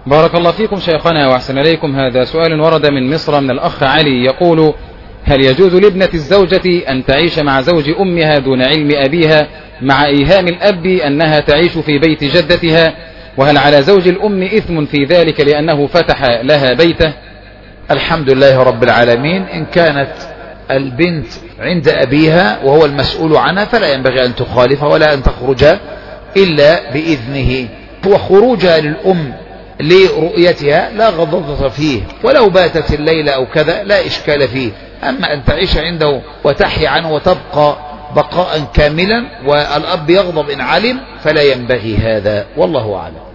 بارك الله فيكم شيخنا وأحسن إليكم. هذا سؤال ورد من مصر من الأخ علي يقول: هل يجوز لابنة الزوجة أن تعيش مع زوج أمها دون علم أبيها مع إيهام الأب أنها تعيش في بيت جدتها؟ وهل على زوج الأم إثم في ذلك لأنه فتح لها بيته؟ الحمد لله رب العالمين. إن كانت البنت عند أبيها وهو المسؤول عنها فلا ينبغي أن تخالف ولا أن تخرج إلا بإذنه، وخروجها للأم لرؤيتها لا غضضة فيه، ولو باتت الليلة أو كذا لا إشكال فيه. أما أن تعيش عنده وتحي عنه وتبقى بقاء كاملا والأب يغضب إن علم فلا ينبغي هذا، والله أعلم.